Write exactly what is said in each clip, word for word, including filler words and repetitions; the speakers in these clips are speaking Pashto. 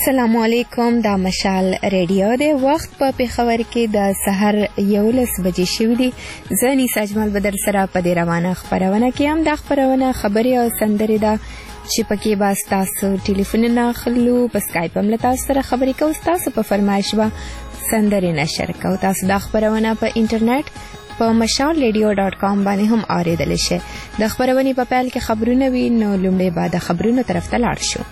السلام علیکم. دا مشال ریډیو دی. وخت په پېښور کې د سحر یولس بجې شوي دي. زه نیسا اجمل به در سره په دې روانه خپرونه کې هم. دا خپرونه خبرې او سندرې ده چې پکې به ستاسو ټلیفونونه اخلو، په سکایپ هم له تاسو سره خبرې کوو، ستاسو په فرمایش به سندرې نشر کوو. تاسو دا خپرونه په انټرنیټ په مشال ریډیو ډاټ کام باندې هم اورېدلی شئ. د خپرونې په پیل کې خبرونه وي، نو لومړی به د خبرونو طرف ته لاړ شو.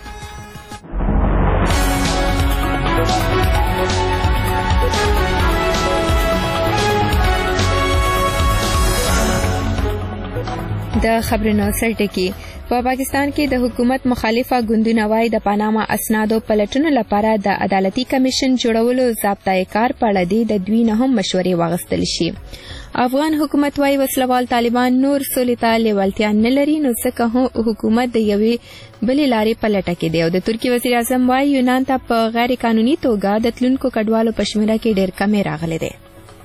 د خبرونو سرټکی. په پاکستان کې د حکومت مخالفه ګوندونه وايي د پاناما اسنادو پلټنو لپاره د عدالتي کمیشن جوړولو ضابطه کار په اړه دی د دوی نه هم مشورې واغستل شي. افغان حکومت وايي وسلوال طالبان نور سولې ته لیوالتیا نه لري، نو ځکه حکومت د یوې بلې لارې په لټه کې دی. او د ترکیې وزیر اعظم وايي یونان ته په غیر قانوني توګه د تلونکو کډوالو په شمېره کې ډېر کمی راغلی دی.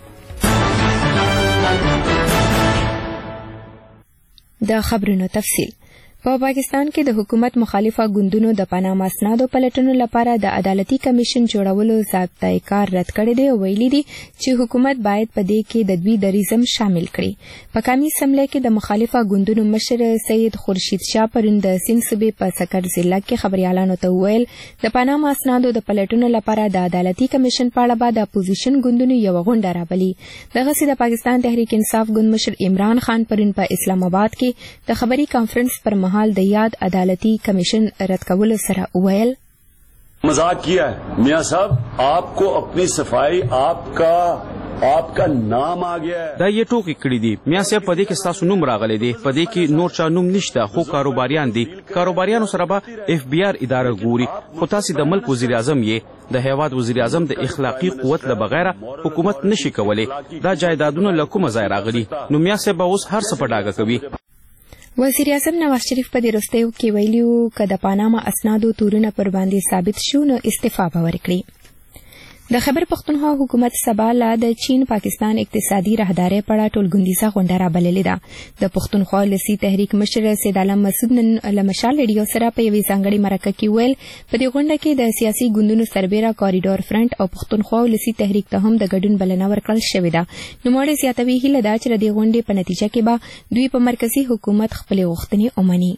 د خبرونو تفصیل. په پاکستان کې د حکومت مخالفه ګوندونو د پاناما اسنادو پلټنو لپاره د عدالتي کمیشن جوړولو ضابطه کار رد کړی دی او ویلي دي چې حکومت باید په دې کې د دوی دریزم شامل کړي. په قومي اسمبلی کې د مخالفه ګوندونو مشر سید خورشید شاه پرون د سند صوبې په سکر ضلع کې خبريالانو ته وویل د پاناما اسنادو د پلټنو لپاره د عدالتي کمیشن په اړه به د اپوزیشن ګوندونو یو غونډه رابلي. دغسې د پاکستان تحریک انصاف ګوند مشر عمران خان پرون په اسلام آباد کې د خبري کانفرنس پر حال د یاد عدالتی کمیشن رد کولو سره ویل مذاق کیا ہے میاں صاحب، آپ کو اپنی صفائی آپ کا آپ کا نام آ گیا ہے. دا یې ټوکې کړي دي. میاں صاحب په دې کې ستاسو نوم راغلی دی، په دې کې نور چا نوم نشته، خو کاروباریان دي. کاروباریانو سره به اف بی آر اداره ګوري، خو تاسو د ملک وزیر اعظم یې، د هیواد وزیر اعظم د اخلاقی قوت له بغیر حکومت نشي کولی. دا جایدادونه له کومه ځای راغلي؟ نو میاں صاحب اوس هر څه په ډاګه کوي. وزیر اعظم نواز شریف په دې وروستیو کې ویلي وو که د پاناما اسنادو تورونه پر باندې ثابت شو نو استعفا به ورکړي. د خیبر پختونخوا حکومت سبا لا د چین پاکستان اقتصادي راهدارۍ په اړه ټولګوندیزه غونډه رابللې ده. د پختونخوا ولسي تحریک مشر سید عالم مسعود نن له مشال ریډیو سره په یوې ځانګړې مرکه کې ویل په دې غونډه کې د سیاسي ګوندونو سربیره کاریډور فرنټ او پختونخوا ولسي تحریک ته هم د ګډون بلنه ورکړل شوې ده. نوموړی زیاتوي هیله ده چې د دې غونډې په نتیجه کې به دوی په مرکزي حکومت خپلې غوښتنې ومني.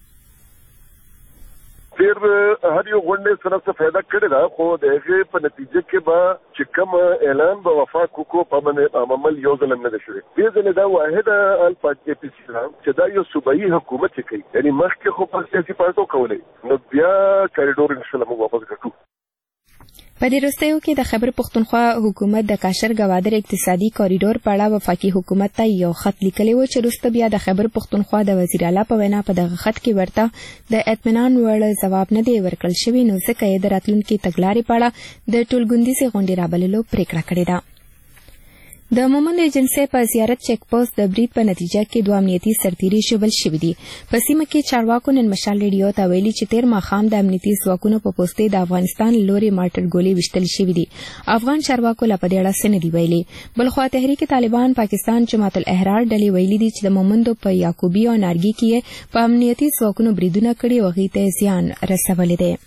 پھر هر یو غونډې سره څه فایده کړې ده، خو د هغې په نتیجه کې به چې کوم اعلان به وفاق وکړو په باندې عمل یو ځل هم نه ده شوی. دې ځلې دا واحده ال پارټي اے پي سي ده چې دا یو صوبایي حکومت چې کوي، یعنې مخکې خو په سیاسي پارټو کولی، نو بیا کاریډور انشاءالله موږ واپس ګټو. په دې وروستیو کې د خیبر پختونخوا حکومت د کاشر ګوادر اقتصادي کاریډور په اړه وفاقي حکومت ته یو خط لیکلی و چې وروسته بیا د خیبر پختونخوا د وزیر اعلی په وینا په دغه خط کې ورته د اطمینان وړ ځواب نه دی ورکړل شوی، نو ځکه یې د راتلونکي تګلارې په اړه د ټولګوندیزې غونډې رابللو پریکړه کړې ده. د مومند ایجنسۍ په زیارت چیک پوسټ د برید په نتیجه کې دوه امنیتي سرتیري ژوبل شوي دي. په سیمه کې چارواکو نن مشال ریډیو ته ویلي چې تیر ماښام د امنیتي ځواکونو په پوستې د افغانستان لوري مارټر ګولۍ ویشتل شوي دي. افغان چارواکو لا په دې اړه څه نه دي ویلي. بلخوا تحریک طالبان پاکستان جماعت الاحرار ډلې ویلي دي چې د مومندو په یعقوبي او نارګي کې په امنیتي ځواکونو بریدونه کړي او هغې ته زیان رسولی دی.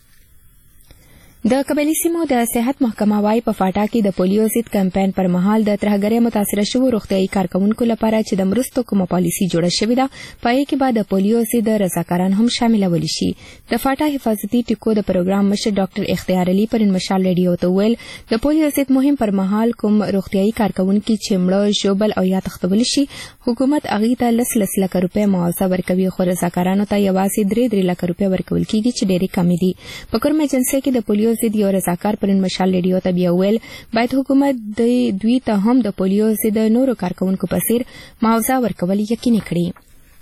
د قبایلي سیمو د صحت محکمه وايي په فاټا کې د پولیو ضد کمپاین پر مهال د ترهګرۍ متاثره شوو روغتیايي کارکوونکو لپاره چې د مرستو کومه پالیسي جوړه شوې ده، په هغې کې به د پولیو ضد رضاکاران هم شاملولی شي. د فاټا حفاظتي ټیکو د پروګرام مشر ډاکټر اختیار علي پرون مشال ریډیو ته وویل د پولیو ضد مهم پر مهال کوم روغتیايي کارکوونکي چې مړه، ژوبل او یا تښتولی شي، حکومت هغې ته لس لس لکه روپۍ معاوضه ورکوي، خو رضاکارانو ته یوازې درې درې لکه روپۍ ورکول کېږي چې ډېرې کمې دي. په کوم ایجنسۍ کې د پولیو ضد یو رضاکار پرون مشال ریډیو ته بیا ویل باید حکومت د دوی ته هم د پولیو ضد نورو کارکوونکو په څیر معاوضه ورکول یقیني کړي.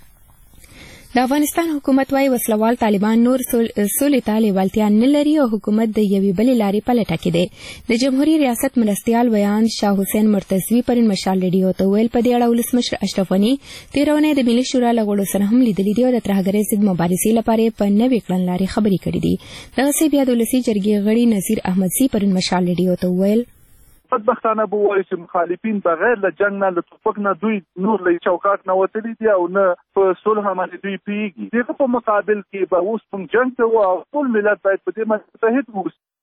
د افغانستان حکومت وايي وسلوال طالبان نور سولې ته لیوالتیا نه لري او حکومت د یوې بلې لارې په لټه کې دی. د جمهوري ریاست مرستیال ویان شاه حسین مرتضوي پرون مشال ریډیو ته ویل په دې اړه ولسمشر اشرف غني تېره اونۍ د ملي شورا له غړو سره هم لیدلي دي او د ترهګرۍ ضد مبارزې لپاره په نوې کړنلارې خبرې کړې دي. دغسې بیا د ولسي جرګې غړي نذیر احمدزي پرون مشال ریډیو ته ویل بدبختانه به وایي چې مخالفین بغیر له جنګ نه له توپک نه دوی نور له چوکاټ نه وتلي دي او نه په صلح باندې دوی پوهېږي. دغه په مقابل کې به اوس موږ جنګ کوو او ټول ملت باید په دې باندې متحد واوسي.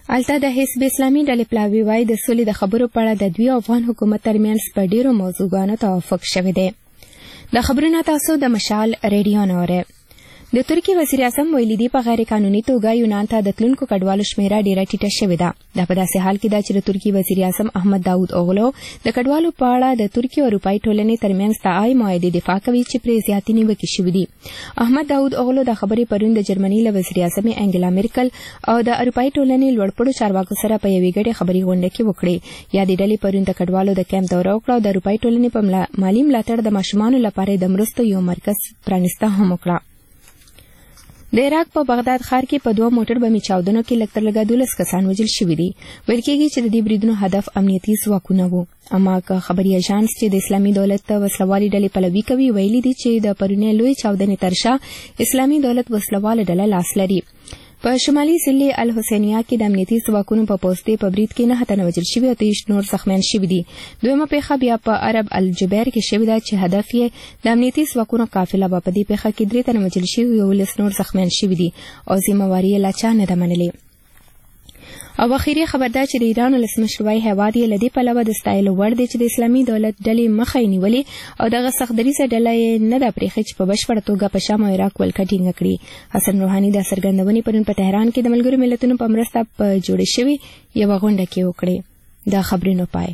الته د حزب اسلامي ډلې پلاوی وای د سولې د خبرو په اړه د دوی افغان حکومت ترمنځ په ډیرو موضوعاتو توافق شوی دی. د خبرونو تاسو د مشال ریډیو نه اورئ. د ترکی وزیر اعظم ویلي دی په غیر قانوني توګه یونان ته د تلونکو کډوالو شمیره ډیره ټیټه شوې ده. دا په داسې حال کې ده چې د ترکی وزیر اعظم احمد داود اوغلو د کډوالو په اړه د ترکی او اروپایي ټولنې ترمنځ تعای معاهدې دفاع کوي چې پرې زیاتې نیوکې شوې دي. احمد داود اوغلو د خبرې پرون د جرمني له وزیر اعظم انګلا میرکل او د اروپایي ټولنې لوړپوړو چارواکو سره په یوې ګډې خبري غونډه کې وکړې. یا د ډلې پرون د کډوالو د کیمپ دوره وکړه او د اروپایي ټولنې په مالي ملاتړ د ماشومانو لپاره د مرستو یو مرکز پرانیسته هم وکړه. د عراق په بغداد ښار کې په دوه موټر بمي چاودنو کې لږ تر لږه دولس کسان وژل شوي دي. ویل کېږي چې د دې بریدونو هدف امنیتي ځواکونه وو. اما که خبري اژانس چې د اسلامي دولت وسلوالي ډلې پلوي کوي ویلي دي چې د پرونی لوی چاودنې ترشا اسلامي دولت وسلواله ډله لاس لري. په شمالي ضلع الحسینیه کې د امنیتي ځواکونو په پوستې په برید کې نه تنه وژل شوي او تیش نور زخمیان شوي دي. دویمه پیښه بیا په عرب الجبیر کې شوې ده چې هدف یې د امنیتي ځواکونو قافله به په دې پیښه کې درې تنه وژل شوي او یولس نور زخمیان شوي دي او ذمهواري یې لا چا نه ده منلې. او اخیری خبر ده چې د ایران ولسمشروي هیواد یې لدی په لور د ستایلو وړ دی چې د اسلامي دولت ډلې مخه یې نیولې او دغه سختدریزه ډله یې نه ده پرېښې چې په بشپړه توګه په شام او عراق ولکه ټینګه کړي. حسن روحاني دا څرګندونې پرون په تهران کې د ملګرو ملتونو په مرسته په جوړې شوې یوه غونډه کې وکړې. دا خبرونه پای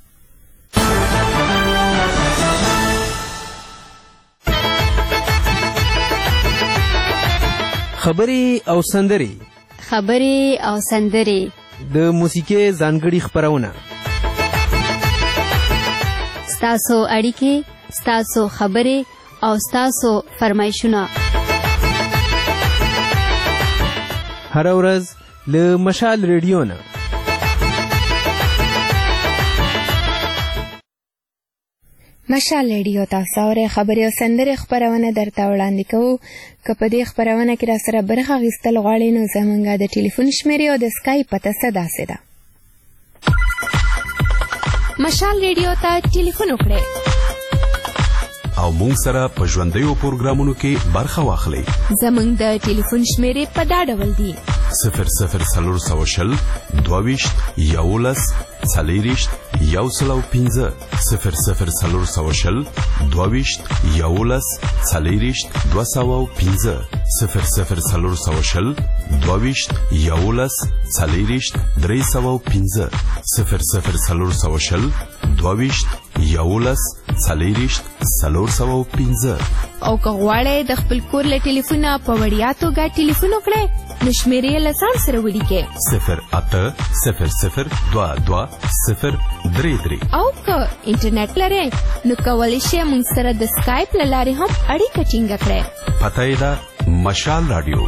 خبري او سندري خبري او سندري د موسیقي ځانګړي خبرونه ستاسو اړیکې ستاسو خبري او ستاسو فرمایشونه هر ورځ له مشال ریډیو نه. مشال ریډیو تاسو اورئ. خبري او سندري خبرونه درته وړاندې کوو. که په دې خبرونه کې را سره برخه اخیستل غواړئ نو زموږ د ټلیفون شمیرې او د سکایپ پته څه داسې ده. مشال ریډیو ته ټلیفون وکړئ او مونږ سره په ژوندیو پروګرامونو کې برخه واخلئ. زموږ د ټلیفون شمیرې په دا ډول دي: صفر صفر څلور سوه شل دوه ویشت یولس څلېرویشت یو سل او پنځه صفر صفر څلور سوه شل دوه ویشت یولس څلېرویشت دوه سوه او پنځه صفر صفر څلور سوه شل دوه ویشت یولس څلېرویشت درې سوه او پنځه صفر صفر څلور سوه شل دوه ویشت یولس څلېرویشت څلور سوه او پنځه. او که غواړئ د خپل کور له ټلیفونه په وړیا توګه ټلیفون وکړئ نو شمیرې یې له ځان سره ولیکئ: صفر اته صفر صفر دوه دوه صفر درې درې. او که انټرنیټ لرئ نو کولی شئ موږ سره د سکایپ له لارې هم اړیکه ټینګه کړئ. پته یې ده مشال راډیو.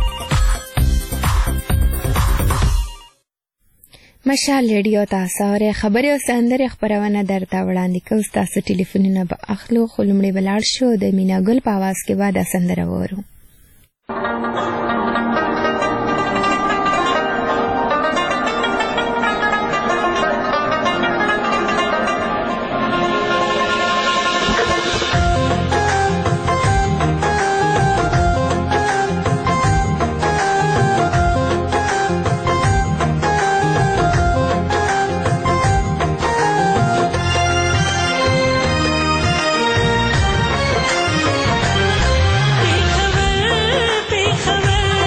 مشال ریډیو تاسو اورئ. خبري او سندري خبرونه درته وړاندې کوو. ستاسو ټلیفونونه به اخلو خو لومړی به لاړ شو د مینا ګل په اواز کې به دا سندره واورو. Be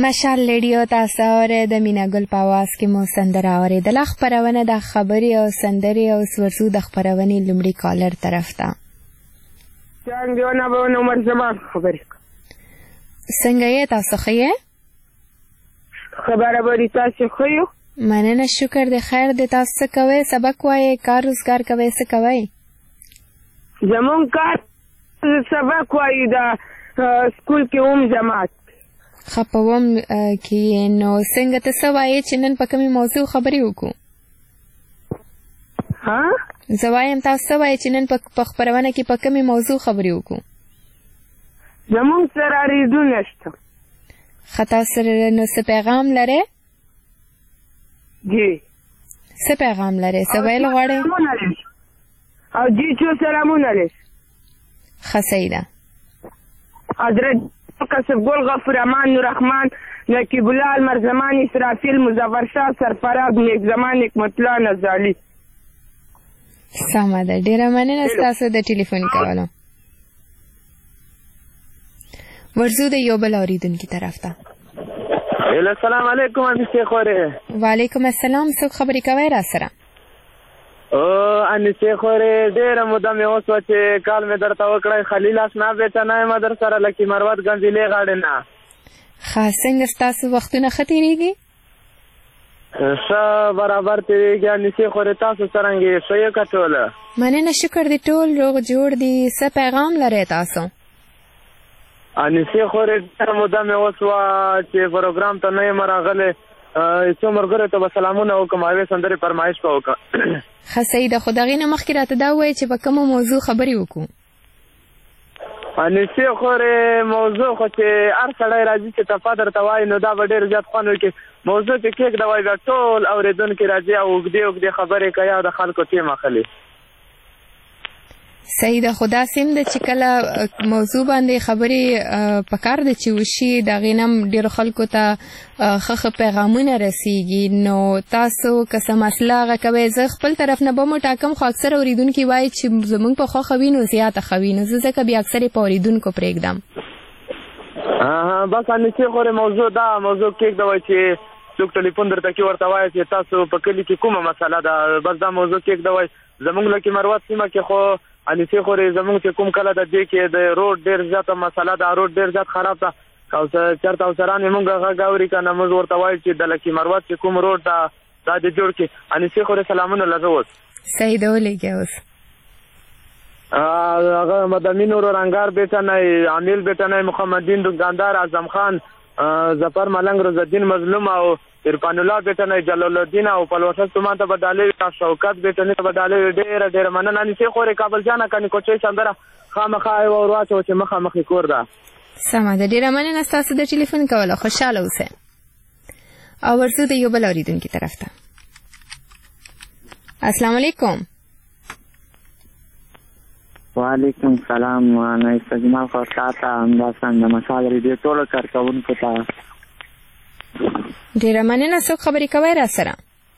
مشال ریډیو تاسو اورئ د مینا ګل په اواز کې مو سندره اورېدله. خپرونه د خبرې او سندرې او ورځو د خپرونې لومړي کالر طرف ته. څنګه یې تاسو ښه یې؟ خبره به تاسو ښه یو؟ مننه، شکر دی. خیر دی. تاسو څه کوئ؟ سبق وایئ؟ کار روزګار کوئ؟ څه کوئ؟ زمونږ کار سبق وایي د سکول کې اوم جماعت ښه په اوم کې. نو څنګه ته څه وایې چې نن په کومې موضوع خبرې وکړو؟ ها زه وایم تاسو څه وایې چې نن په خپرونه کې په کومې موضوع خبرې وکړو؟ زمونږ سره اورېدونه شته. ښه تاسو نو څه پیغام لرئ؟ جی څه پیغام لرئ؟ څه ویل غواړئ؟ او جی چو سلامونه لرئ. ښه صحیح ده. حضرت کسب ګل غفور امان نوررحمان نقیب الله المرزمان اسرافیل مظفر شاه سرفراز نیک زمان حکمت الله نزالی. سمه ده، ډیره مننه ستاسو د ټلیفون کولو. ورځو د یو بل اورېدونکي طرف ته. هلو السلام علیکم انیسې خورې. وعلیکم السلام. څوک خبرې کوئ را سره؟ او انیسې خورې ډېره موده مې اوسوه چې کال مې درته وکړی. خلیل اسنا بیټه نه یم در سره لکي مروت ګنجلې غاړې نه. ښه څنګه ستاسو وختونه ښه تېرېږي؟ ښه برابر تېرېږي انیسې خورې. تاسو څرنګه ښه یې که ټوله؟ مننه، شکر دی. ټول روغ جوړ دي. څه پیغام لرئ تاسو؟ انیسې خورې ډېره موده مې اوسوه چې پروګرام ته نه یم راغلی. څو ملګرو ته به سلامونه وکړم او یوې سندرې فرمایش به وکړم. ښه صحیح ده. خو د هغې نه مخکې راته دا ووایئ چې په کومه موضوع خبرې وکړو؟ انیسې خورې موضوع خو چې هر سړی راځي چې تفا درته وایي نو دا به ډېر زیات خوند وکړي. موضوع چې کېږدوئ بیا ټول اورېدونکي راځي او اوږدې اوږدې خبرې کوي او د خلکو ټیم اخلي. صحیح ده. خو داسې هم ده چې کله موضوع باندې خبرې پکار ده چې وشي، د هغې نه هم ډېرو خلکو ته ښه ښه پیغامونه رسېږي. نو تاسو که څه مسله هغه کوئ، زه خپل طرف نه به مو ټاکم، خو اکثر اورېدونکي وایي چې زموږ په خوښه وي نو زیاته ښه وي، نو زه ځکه بیا اکثر یې په اورېدونکو پرېږدم. بس انیسې خورې موضوع دا موضوع کېږدوئ چې څوک ټلیفون درته کې ورته وایي چې تاسو په کلي کې کومه مسله ده، بس دا موضوع کېږدوئ. زموږ لکې مروت سیمه کې خو انیسې خورې زموږ چې کوم کله د دې کې د روډ ډېر زیاته مسله ده، روډ ډېر زیات خراب ده. او چېرته افسران یې مونږ غږ اوري که نه موږ ورته وایو چې د لکې مروت چې کوم روډ ده دا دې جوړ کړي. انیسې خورې سلامونه لږه اوس. صحیح ده، ولېږه اوس. هغه مدامین ورو رنګار بیټه نه، عامل بیټه نه، محمدین دکاندار، اعظم خان، ظفر ملنګ، روزالدین مظلوم او عرفان الله بیټه نه، جلال الدین او پلوشه سومان ته به ډالۍ وي، شوکت بیټه نه ته به ډالۍ وي. ډېره ډېره مننه انیسې خورې. کابل جانه کنې کوچۍ سندره خامخا یې ور واچوه چې مخامخې کور ده. سمه ده، ډېره مننه ستاسو د ټلیفون کولو. خوشحاله اوسئ. او ورځو د یو بل اورېدونکي طرف ته. السلام علیکم. وعلیکم سلام. نه استجمال خو تاته همداسې د مشال ریډیو ټولو کارکوونکو ته ډېره مننه. څوک خبرې کوئ را سره؟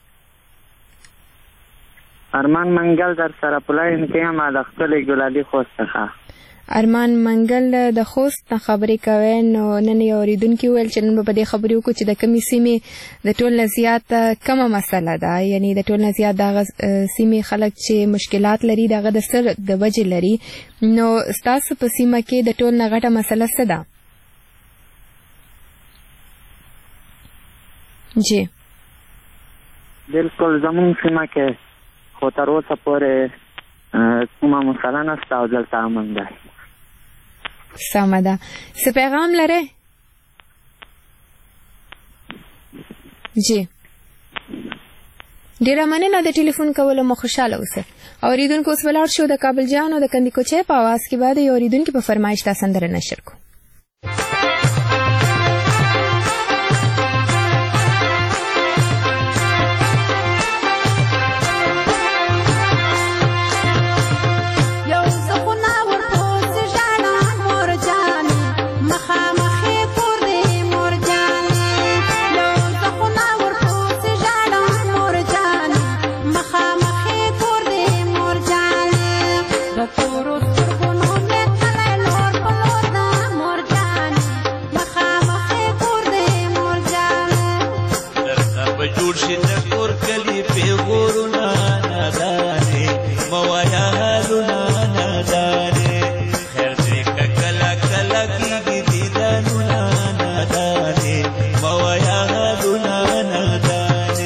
ارمان منګل در سره په لاین کې یم د ښکلې ګلالي خوست څخه. ارمان منګل د خوست نه خبرې کوئ. نو نن یو اورېدونکي وویل چې نن به په دې خبرې وکړو چې د کومې سیمې د ټول نه زیات کومه مسله ده، یعنې د ټول نه زیات د هغه سیمې خلک چې مشکلات لري د هغه د څه د وجې لري. نو ستاسو په سیمه کې د ټول نه غټه مسله څه ده؟ جی بالکل زموږ سیمه کې خو تر اوسه پورې کومه مسله نشته او دلته امن دی. سمه ده. څه پیغام لرئ؟ جی ډېره مننه د ټلیفون کولو. مو خوشحاله اوسئ. اورېدونکو اوس ولاړ شو د کابل جان او د کندي کوچۍ په اواز کې به د یو اورېدونکي په فرمایش دا سندره نشر کړو. Por به جوړ شي د کور کلي پیغورونه نادانې موایا حالونه نادانې خیر دې که کله کله کېږي دیدنونه نادانې موایا حالونه نادانې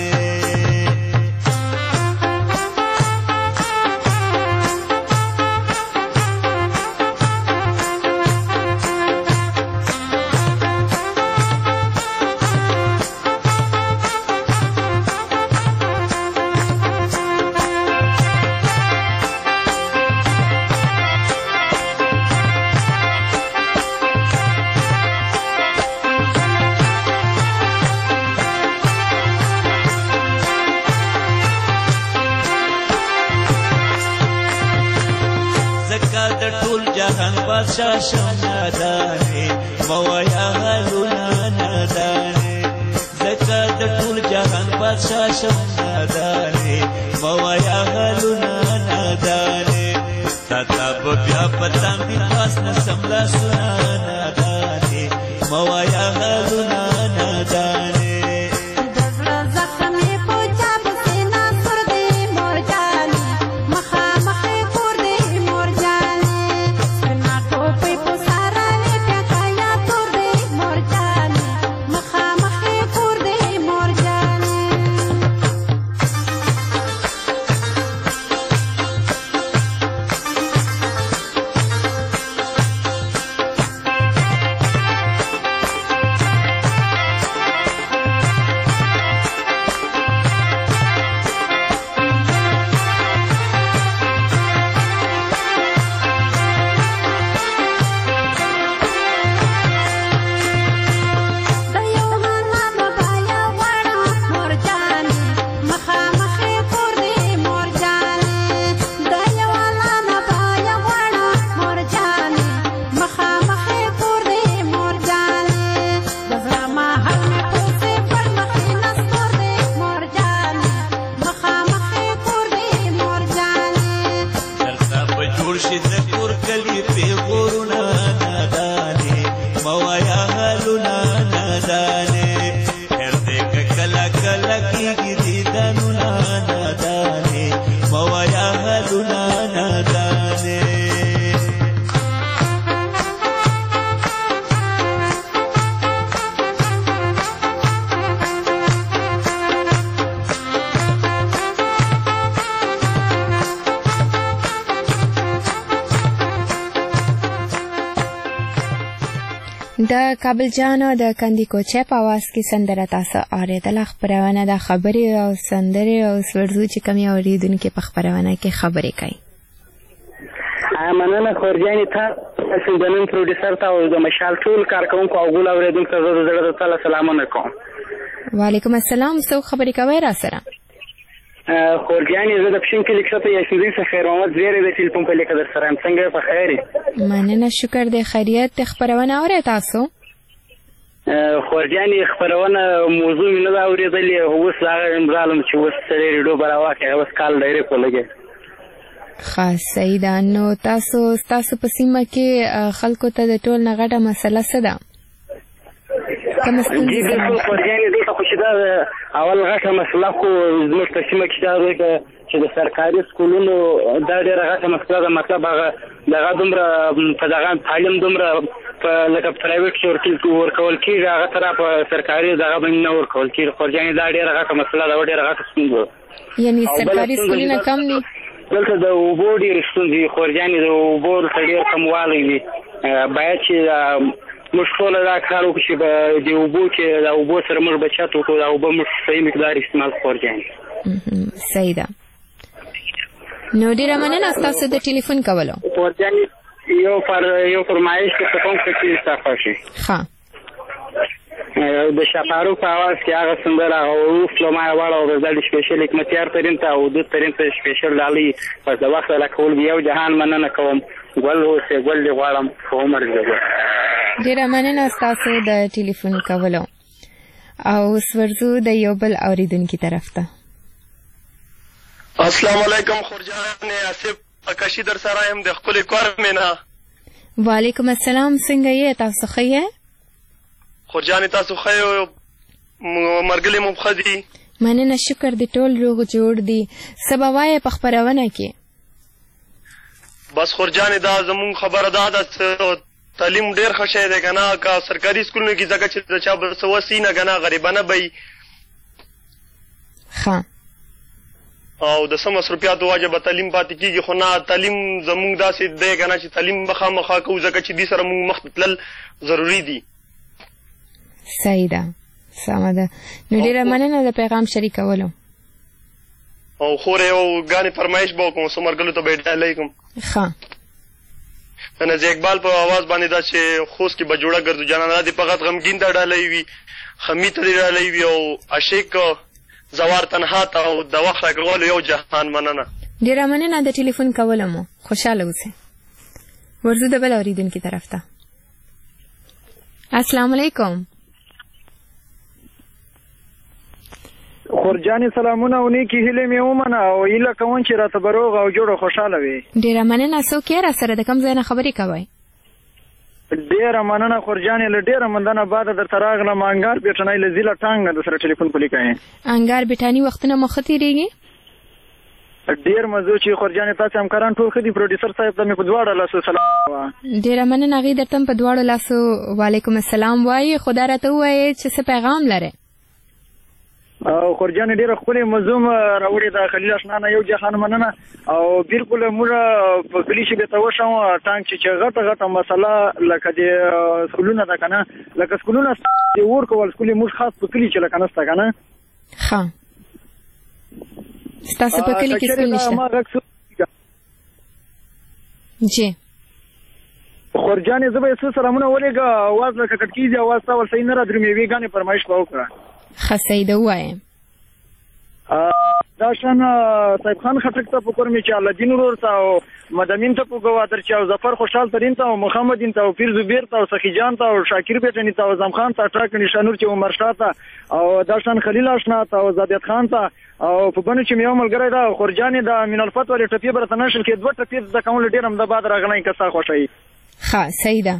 بادشاہ نادانې موایا حالونه نادانې ځکه د ټول جهان بادشاہ شم نادانې موایا حالونه نادانې تا ته به بیا په تندي پاس نه سم لاسونه نادانې موایا حالونه نادانې د کابل جانو د کندي کوچه په आवाज کې سندره تاسو اوریدله. خبرونه د خبرې او سندرې او سورزو چې کمی اوریدونکو په خبرونه کې خبرې کوي. مننه خورجانې ته د نن پروډوسر ته او د مشال ټول کارکونکو او ګول اوریدونکو ته زه د زړه تعالی سلامونه کوم. وعلیکم السلام. څو خبرې کوي را سره؟ خورجانې زه د پښین کلي ښځه یاسمین څخه خیر محمد زیری د ټلیفون په لیکه در سره یم. څنګه په خیر یې؟ مننه شکر دی. خیریت دی. خبرونه اورئ تاسو؟ خورجانې خبرونه موضوع مې نه ده اورېدلې. اوس هغه امرالم چې اوس سړی ریډیو به راواخلي اوس کال ډایرکټ ولګي. ښه صحیح ده. نو تاسو ستاسو په سیمه کې خلکو ته د ټول نه غټه مسله څه ده؟ جی بالکل خورجانې دلته خو چې دا اول غټه مسله خو زموږ په سیمه کې دا دی چې د سرکاري سکولونو دا ډېره غټه مسله ده. مطلب هغه دغه دومره په دغه تعلیم دومره په لکه پرایویټ کې ورکول کېږي هغه طرح په سرکاري دغه باندې نه ورکول کېږي. خورجانې دا ډېره غټه مسله ده او ډېره غټه ستونزه ده. یعنې سرکاري سکولونه کم دي؟ دلته د اوبو ډېرې ستونزې دي خورجانې. د اوبو دلته ډېر کموالی دی. باید چې موږ ټوله دا کار وکړو چې د اوبو چې د اوبو سره موږ بچت وکړو. د اوبو موږ صحیح مقدار استعمال کړو خورجانې. صحیح ده. نو ډېره مننه ستاسو د ټلیفون کولو. خورجانې یو پر یو فرمایش په کوم څه کې ستا خوښي؟ ښه. د شاپارو په اواز کې هغه سندره اوس لومه واړه او د سپیشل حکمتیار ترین ته او د ترین ته سپیشل ډالۍ پس د وخت لا کول یو جهان مننه کوم. ګل اوسې ګل دی غواړم په عمر زه. ډېره مننه ستاسو د ټلیفون کولو. او سورزو د یو بل اوریدونکي طرف ته. السلام علیکم خورجانې آصف اکاشي در سره یم د خپلې کور مینا. وعلیکم السلام. څنګه یې تاسو ښه یې؟ خورجانې تاسو ښه یو مرګلې مو ښه دي؟ مننه، شکر دی، ټول روغ جوړ دي. سبا وایې په خپرونه کې بس خورجانې دا زمونږ خبره دا ده چې تعلیم ډېر ښه شی دی که نه، که سرکاري سکولونو کې ځکه چې د چا به څه وسي نه که نه غریبانه به وي ښه او د څه مصروفیاتو وجه به تعلیم پاتې کېږي، خو نه تعلیم زمونږ داسې دی که نه چې تعلیم به خامخا کوو ځکه چې دې سره مونږ مخ ته تلل ضروري دي. صحیح ده، سمه ده. نو ډېره مننه د پیغام شریکولو. او خور یو ګانې فرمایش به وکړم څو ملګرو ته به یې ډالۍ کړم. ښه د نزی اقبال په اواز باندې دا چې خوست کې به جوړه ګرځو جانانه دا دې فقط غمګین ته ډالۍ وي، خمي ته دې ډالۍ وي او عاشق زوار تنها ته او د وخت راکولو یو جهان. مننه، ډېره مننه د ټلیفون کولو مو. خوشحاله اوسئ. ورځو د بل اورېدونکي طرف ته. السلام علیکم. خورجانې سلامونه او نیکې هیلې مې ومنه او هیله کوم چې راته به روغ او جوړ او خوشحاله وي. ډېره مننه. څوک یې راسره د کوم ځای نه خبرې کوئ؟ ډېره مننه خورجانې، له ډېره مننه بعده درته راغلم. انګار بیټنۍ له ځیله ټانګ نه درسره ټلیفون پلي کوې. انګار بیټاني وختونه مو ښه تېرېږي؟ ډېر مزو چې خورجانې تاسې همکاران ټول ښه دي. پروډیوسر صاحب ته مې په دواړه لاسو سلام وایه. ډېره مننه. هغې درته هم په دواړو لاسو وعلیکم السلام وایي. خو دا راته ووایې چې څه پیغام لرئ؟ او خورجانې ډېره ښکلې موضوع م راوړې ده. خلیل اشنا نه یو جهان مننه. او بالکل موږ په کلي شبې ته وشم ټانک چې غټه غټه مسله لکه د سکولونه ده که نه، لکه سکولونه د اور کول سکول موږ خاص په کلي چې لکه نسته که نه. ښه ستاسو په کلي کې سکول نشته؟ جی خورجانې زه به یې څو سلامونه ولېږه. اواز لکه کټ کېږي، اواز تا ور صحیح نه رادرومي. یوې ګانې فرمایش به وکړه. ښه صحیح ده، ووایم. دا شان صاحب خان خټک ته په کور مې چې الدین ورور ته او مدمین ته په ګوادر چې او ظفر خوشحال ترین ته او محمدین ته او پیر زبیر ته او سخی جان ته او شاکر بیټنی ته او زم خان ته ټاک نشانور چې عمر شاه ته او دا شان خلیل اشنا ته او زادت خان ته او په بنو چې مې یو ملګری دا خورجانې د من الفت ولې ټپې برته نشل کې دوه ټپې د کول ډېر هم د باد راغلی که سا خوښوي. ښه صحیح ده.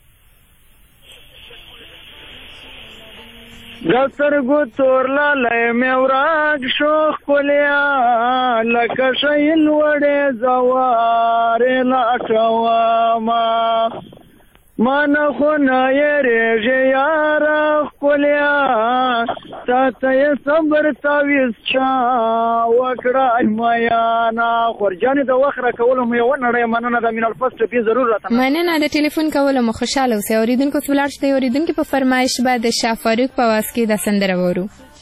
د سترګو تور لالی مې ورک شو ښکلیا لکه شیل وړې زوارې لټومه ما نه خو نه یېرېږې یاره ښکلیا تا ته یې صبر تعویض چا وکړه میانه. خورجانې د وخت راکولو مو یې ونړی. مننه د مینه الفت ټپې ضرور راته مننه د ټلیفون کولو مو. خوشحاله اوسئ. اورېدونکو څه ولاړ شته. اورېدونکي په فرمایش به د شاه فاروق په اواز کې دا سندره وورو.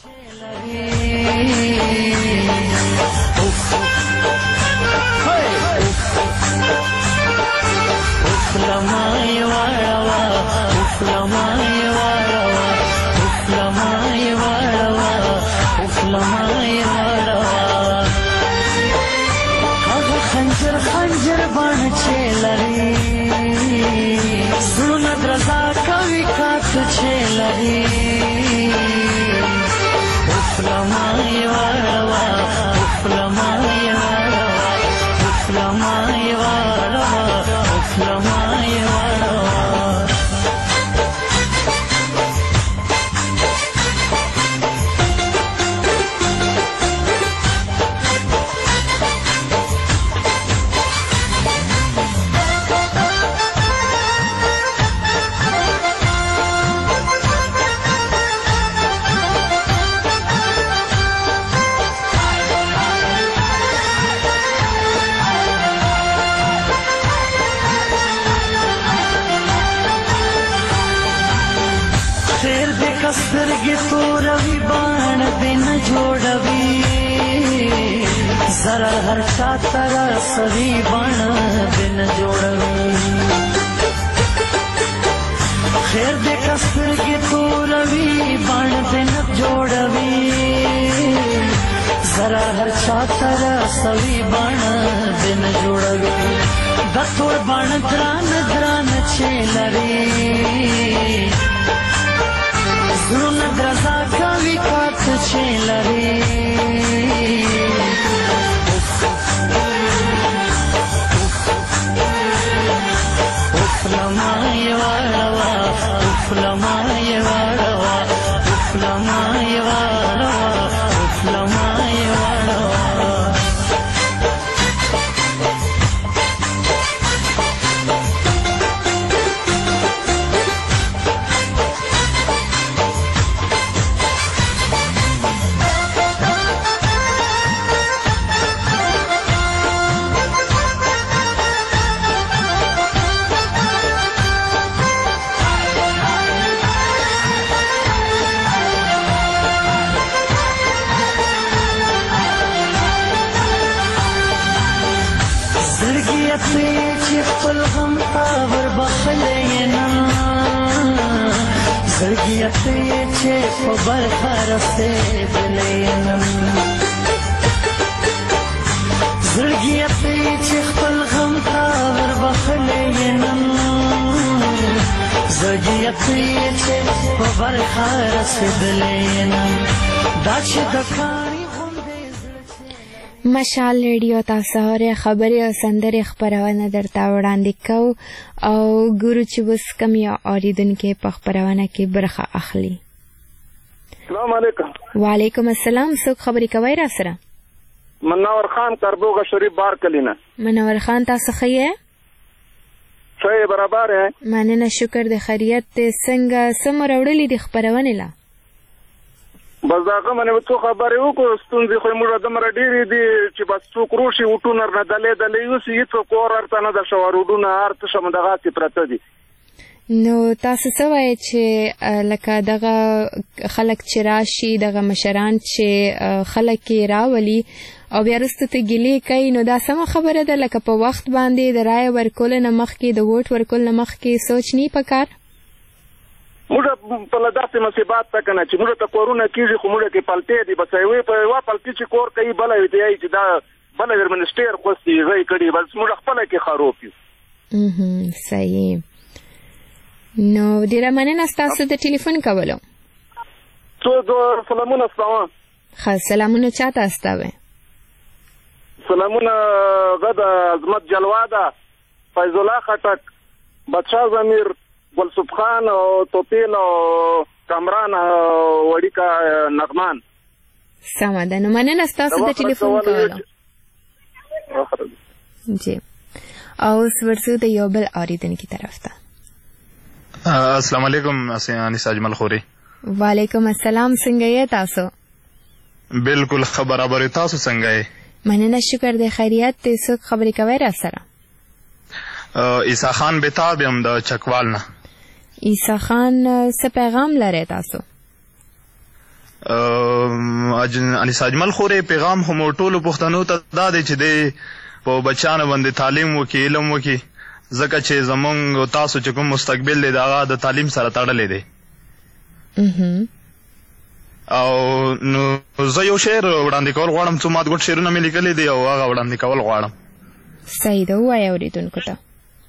خنجر خنجر بان چه لري زړونه درزا کوي کاټ چه لري افلمای وړوا افلمای وړوا افلمای وړوا افلمای وړوا سترګې توروي باڼه دې نه جوړوي زره هر چا ته رسوي باڼه دې نه جوړوي خیر دې که سترګې توروي باڼه دې نه جوړوي زره هر چا ته رسوي باڼه دې نه جوړوي د تور باڼه درانه درانه چې لري زړونه درزا کوي کاټ چې لري افلمای وړوا افلمای وړوا افلمای وړوا ته چې خپل غم تا ور بخلې نه زړګي ته چې په برخه رسېدلې نه زړګي ته چې خپل غم تا ور بخلې نه زړګي ته چې په برخه رسېدلې نه دا چې د کاري مشال ریډیو تاسو هره خبري او سندري خبرونه درته وړاندې کو او ګورو چې وس کم یا اوریدونکو په خبرونه کې برخه اخلي. السلام علیکم. وعلیکم السلام. څوک خبري کوي را سره؟ منور خان کربوغه شریف بار کلینا. منور خان تاسو خیه؟ صحیح برابر ہے. مننه شکر د خیریت څنګه سم راوړلې د خبرونه لا بس داغه باندې څو خبرې وکړو ستونزې خو موږ د مر ډېرې دي چې بس څوک روشي وټو نر نه دلې دلې یو سې څو کور ارته نه د شوارودونه ارته شم دغه تی پرته دي. نو تاسو څه وایي چې لکه دغه خلک چې راشي دغه مشران چې خلک راولي او بیا وروسته ته ګیلې کوي نو دا سمه خبره ده لکه په وخت باندې د رایې ورکول نه مخکې د ووټ ورکول نه مخکې سوچ نه پکار موږ په لداسې مصیبات ته کنه چې موږ ته کورونه کیږي خو موږ کې پلتې دي بس یو په وا پلتې چې کور کوي بل وي دی چې دا بل ورمنسټر خوستي غي کړي بس موږ خپل کې خروف یو. اها صحیح. نو ډیره مننه تاسو د ټلیفون کولو. څو دو سلامونه ستاسو. خاص سلامونه چاته استاوي؟ سلامونه غدا عظمت جلواده فیض الله خټک بادشاہ ضمیر ګلصف خان او توپیل او کامران وړیکا نغمان. سمه ده. نو مننه تاسو د ټلیفون کولو. جی او ورسو د یو بل اوریدونکو طرف ته. السلام علیکم انیس اجمل خوري. وعلیکم السلام. څنګه یې تاسو؟ بالکل خبره تاسو څنګه یې؟ مننه شکر د خیریت څوک خبرې کوي را سره؟ عیسی خان بتاب هم د چکوال نه. عیسی خان څه پیغام لري تاسو؟ انیس اجمل خوري پیغام هم ټولو پښتنو ته دا دی چې د په بچانو باندې تعلیم وکړي علم وکړي ځکه چې زمونږ تاسو چې کوم مستقبل دی دا د تعلیم سره تړلی دی. او نو زه یو شعر وړاندې کول غواړم څو مات ګوټ شعرونه مې لیکلي دي او هغه وړاندې کول غواړم. صحیح ده ووایه اورېدونکو ته.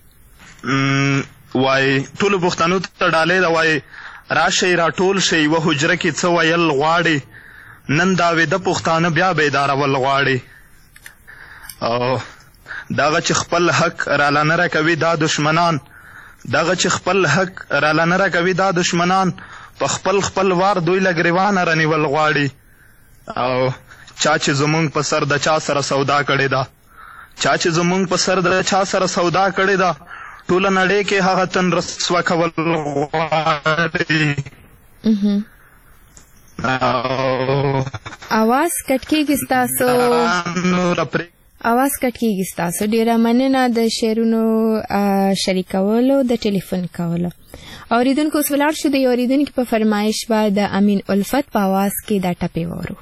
وای ټولو پښتنو ته ډالۍ ده وای راشئ راټول شئ یوه حجره کې څه ویل غواړي نن دا ویده پښتانه بیا بیدارول غواړي او دغه چې خپل حق راله نه راکوي دا دشمنان دغه چې خپل حق راله نه راکوي دا دشمنان په خپل خپل وار دوی له ګریوانه رانیول غواړي او چا چې زمونږ په سر د چا سره سودا کړې ده چا چې زمونږ په سر د چا سره سودا کړې ده ټوله نړۍ کې هغه تن رسوا کول غواړي. اواز کټ کېږي ستاسو اواز کټ کېږي ستاسو. ډېره مننه د شعرونو شریکولو د ټلیفون کولو. اوریدونکو اوس ولاړ شو د یو اوریدونکي په فرمایش به د امین الفت په اواز کې دا ټپې واورو.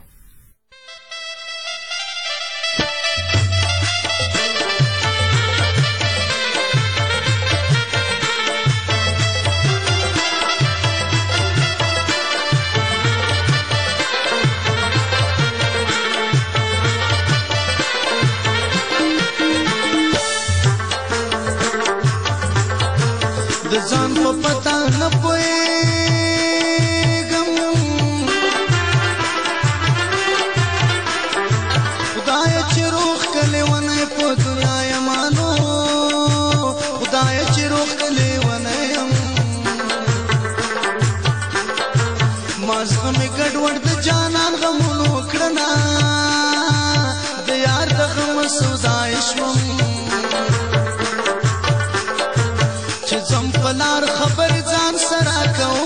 ځان په پتا نه پوهېږم خدایه چې روغ کلی ونی په دنیا یمانو خدایه چې روغ کلی ونی یم ما زغه مې ګډوډ د جانان غمونو کړنه د یار د غم سودای شوم لار خبر ځان سره کوم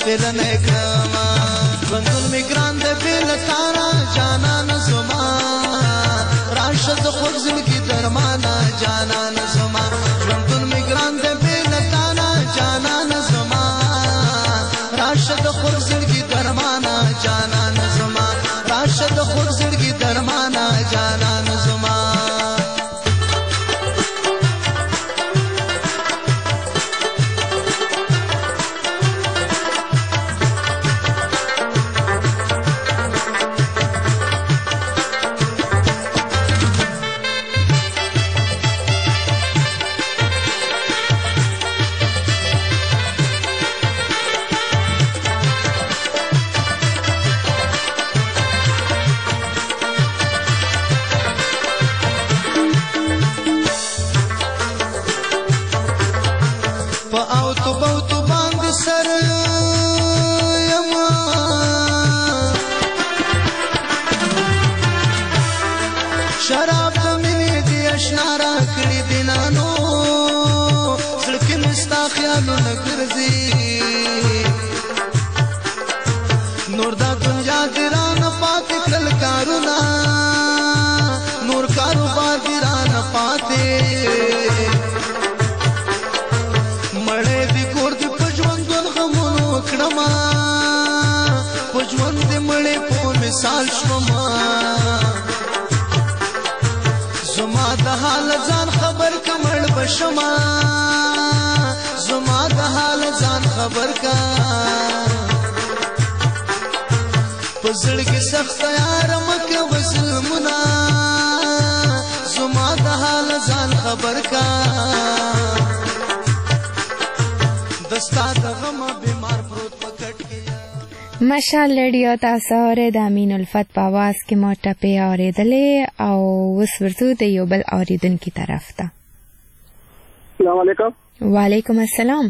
پیرنه کما ژوندون می ګران د بیل تارا جانان زما راشد خود زړګي درمانا جانان زما ژوندون می ګران د بیل تارا جانان زما راشد خود زړګي درمانا جانان زما راشد خود زړګي درمانا جانان زما شراب د مینې دی اشنا را کړي دینانو زړه کې مستا خیالونه ګرځي نور دا دنیا دی رانه پاتې کړل کارونه نور کاروبار دی رانه پاتې مړې دی کور دی په ژوندون غمونو کړما په ژوند دی مړې په مثال شوما زما د حال ځان خبر کمړ بشما زما د حال ځان خبر کا پزړ کې سخت یار مکه وسلمنا زما د حال ځان خبر کا دستا د غم بیمار پروت پکټ کې مشال رادیو تاسو اورید امین الفت په आवाज کې مو ټپې اورېدلې او اوس ورته د یو بل اوریدونکو طرف ته السلام علیکم وعلیکم السلام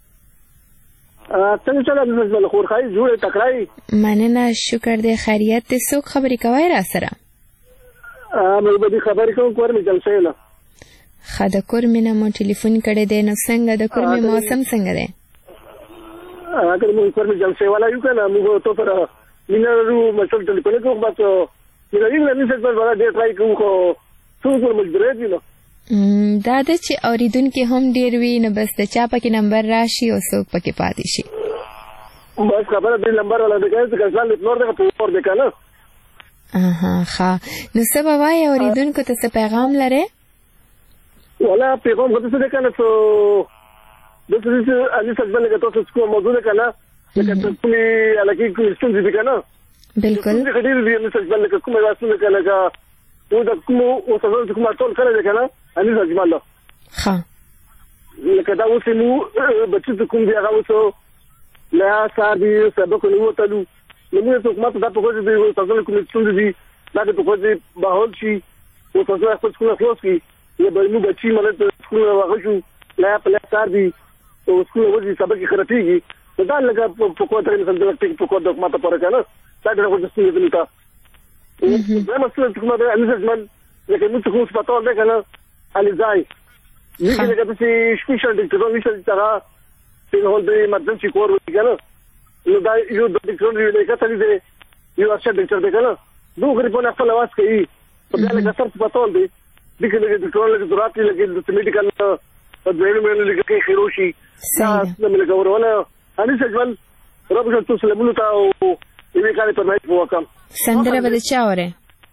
څنګه چلو د خور خای جوړه ټکړای مننه شکر دې خیریت دې څوک خبرې کوي را سره مې به دې خبرې کوم کور مې جلسه نه خدا کور مې نه مو ټلیفون کړی دی نو څنګه د کور مې موسم څنګه دی اگر موږ پر جلسه والا یو کنه موږ ته پر مینرو مسل ټلیفون کوو بس مینرو نه نشي پر ولا دې ټرای کوو خو څو څو مجبورې دي نو دا د چې اوریدونکو هم ډیر وی نه بس د چا پکې نمبر راشي او څوک پکې پاتې شي بس خبره دې نمبر ولا دې چې ځان له نور دغه په ور دې کنه اها ښه نو څه به وایي اوریدونکو ته څه پیغام لري ولا پیغام غوښته څه کنه څو د څه چې علي څنګه لګا تاسو څه موضوع ده کنه لکه څه الکه کوم څه دي کنه بالکل د خدای دې نه څه لکه کومه واسطه کنه کا و د کوم او څه چې کومه ټول کړی کنه علي څنګه الله ها لکه دا اوس نو بچی کوم دی هغه اوس لا سادي سبق نو تلو نو موږ څه ماته دا په کوم دی تاسو کوم څه دي دا په کوم دی باور شي او تاسو خپل څه خلاص کی یا به نو بچی مله څه واغ شو لا په لا سادي او څه وځي سبق خرابيږي دا لګه په کوم ځای کې څنګه په کوم ځای ماته پره کنه دا د وځي څه دي تا دا مسله کومه ده ان ځمن لکه موږ څه په تاسو ده کنه علي ځای یګه لکه چې سپیشل ډاکټر ویشل ترا په هول دې ایمرجنسي کور وي کنه نو دا یو د ډاکټر دی لکه ته دې یو اصل ډاکټر دی کنه دوه غری په خپل आवाज کوي په دې لکه سر په تاسو دی دغه لکه ډاکټر لکه ضرورت لکه د میډیکل په دې مې لکه کې خیروشي دا څه لکه ورونه ان څنګه رب څه سلامونه تا او دې کاري په مې وکم سندره بده چا وره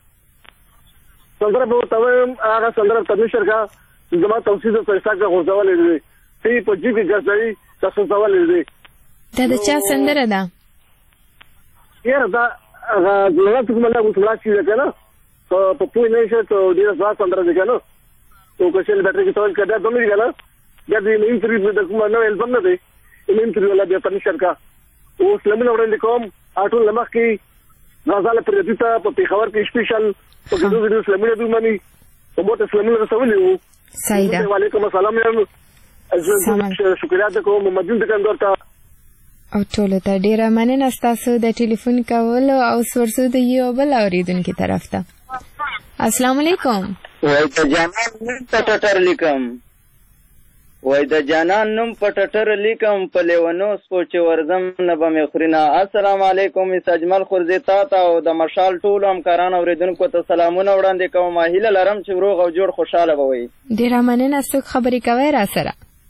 سندره په تاوم هغه سندره تنشر کا زما توصیه په حساب کې غوځولې دي چې په جې کې ګرځي تاسو ځولې دي دا د چا سندره ده یاره دا هغه دغه کومه له مسلمان شي کنه په پوی نه شي ته دې ځا سندره دي کنه او که څه بیٹری کې تول کړه دومره کنه دا دې نه انټریو د کومه نو البم نه دی انټریو لا به تنشر کا او سلمونه وړاندې کوم اټول لمخ کې غزاله پر دې ته په پیښور کې سپیشل په دې ویډیو سلمونه دوی مانی په موټر سلمونه رسولې وو سایدا وعلیکم السلام یم شکریہ کوم محمد دکاندار ته او ټول ته ډیره مننه تاسو د ټلیفون کولو او ورسو د یو بل اوریدونکو طرف ته السلام علیکم وای ته جانان ته ټټر لیکم وای د جانان نوم په ټټر لیکم په لیونو سپو چې ورځم نه به مې خورینه. السلام علیکم میس اجمل خورزي تا ته او د مشال ټولو همکارانو اورېدونکو ته سلامونه وړاندې کوم. هیله لرم چې روغ او جوړ خوشحاله به وئ. ډېره مننه. څوک خبرې کوئ را سره؟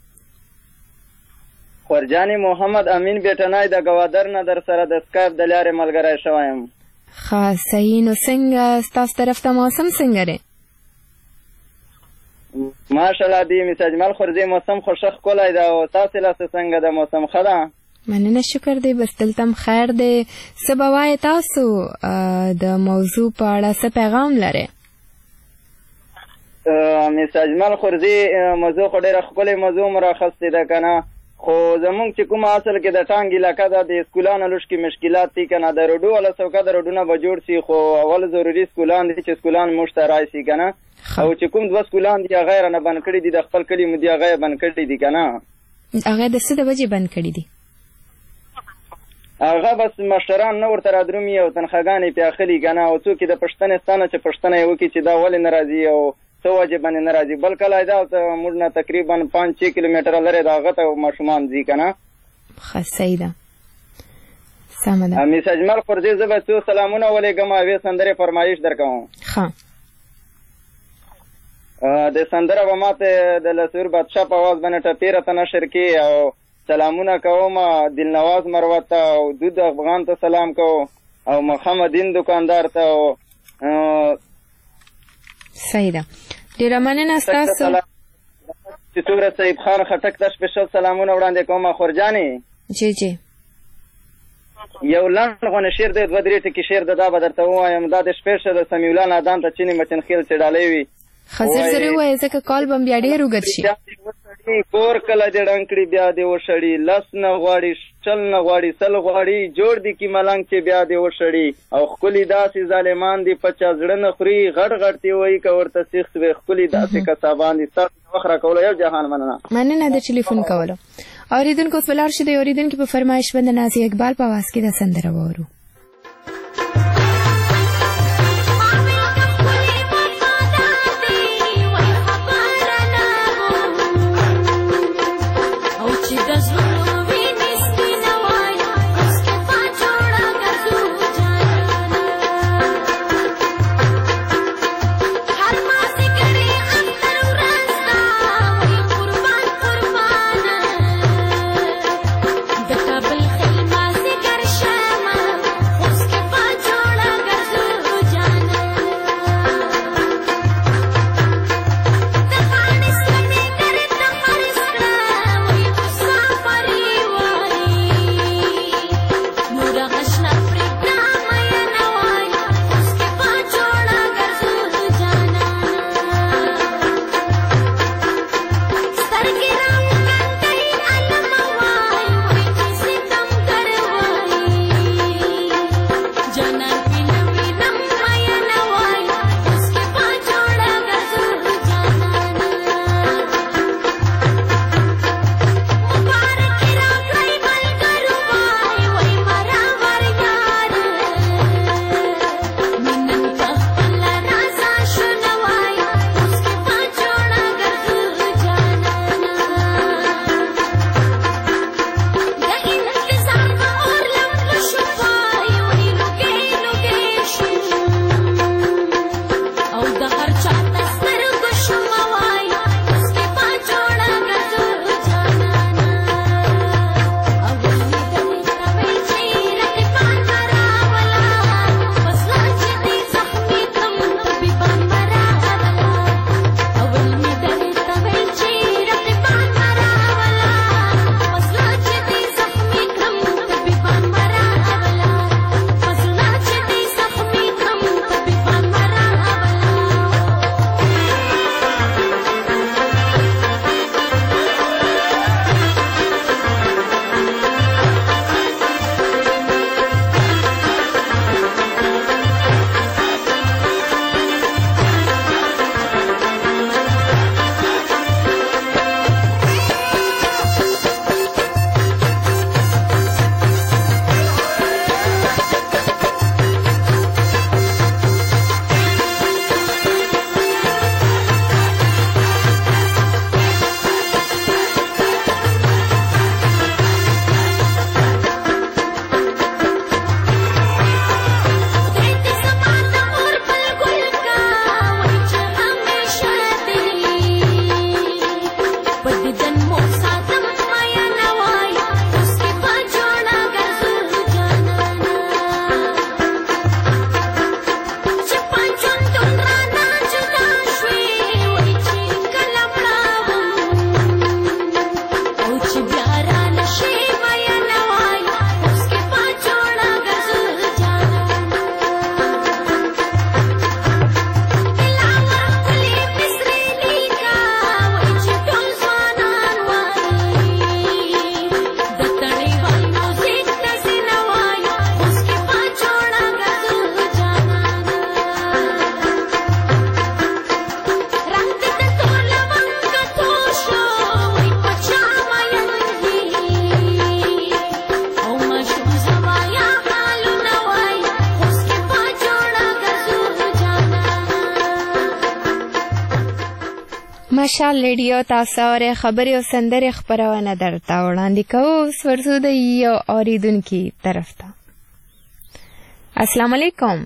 خورجانې محمد امین بیټنای د ګوادر نه در سره د سکایپ د لارې ملګری شوی یم. ښه صحیح. نو څنګه ستاسو طرف ته موسم څنګه دی؟ ماشاءالله دی میس اجمل خورزي موسم خو ښه ښکلی ده او تاسې لاسه څنګه ده موسم ښه ده؟ مننه شکر دی. بس دلته هم خیر دی. څه به وایې تاسو د موضوع په اړه څه پیغام لرئ؟ میس اجمل خورزي موضوع خو ډېره ښکلې موضوع مو راخستې ده که نه، خو زمونږ چې کومه اصل کې د ټانګ علاقه ده د سکولانو لږ کې مشکلات دي که نه. د روډو والا څوکه د روډونه به جوړ سي، خو اول ضروري سکولان دي چې سکولان موږ ته راشي که نه. او چې کوم دوه سکولان دي هغه یې رانه بند کړي دي، د خپل کلي مو دي هغه یې بند کړي دي که نه. هغه د څه د وجې بند کړي دي؟ هغه بس مشران نه ورته رادرومي او تنخواګانې پې اخلي که نه، او څوک یې د پوښتنې ستانه چې پوښتنه یې وکړي چې دا ولې نه راځي او څه وجې باندې نه راځي. بل کلی ده موږ نه تقریبا پانچ چھ کیلومیټره لرې د هغه ته ماشومان ځي که نه. ښه صحیح ده. سمه ده. میس اجمل خورزي زه به څو سلامونه ولېږم او یوې سندرې فرمایش در کوم. ښه. د سندره به ماته د لسور بادشاه په اواز باندې ټپې راته نشر کړي او سلامونه کوم دلنواز مروت ته او دود افغان ته سلام کوم او محمدین دکاندار ته او صحیح ده. ډېره مننه ستاسو. چې توره صاحب خان خټک ته سپیشل سلامونه وړاندې کوم. خورجانې جی جی یو لنډ غونې شعر دی، دوه درې ټکي شعر ده، دا به درته ووایم. دا د شپې شه د سمیع الله نادان ته چینې مچنخیل څېډالی وي. ښه زر زر ووایه ځکه کال به بیا ډېر اوږد شي. کور کله دې ړنګ کړي بیا دې وشړي، لس نه غواړي شل نه غواړي سل غواړي، جوړ دي کې ملنګ چې بیا دې وشړي. او ښکلي داسې ظالمان دي په چا زړه نه خوري، غټ غټ دې وایي که ورته سیخ وي، ښکلي داسې کسابان دي. ستاسو وخت راکولو یو جهان مننه. مننه د ټلیفون کولو. اورېدونکو اوس ولاړ شو د اورېدونکي په فرمایش باندې نازي اقبال په اواز کې د سندره واورو. د کابل خلما ذکر شمه اوس کې پا جوړه مشال ریډیو تاسو اورئ خبرې او سندرې خپرونه درته وړاندې کوو. اوس ورځو د یو اوریدونکي طرف ته. السلام علیکم.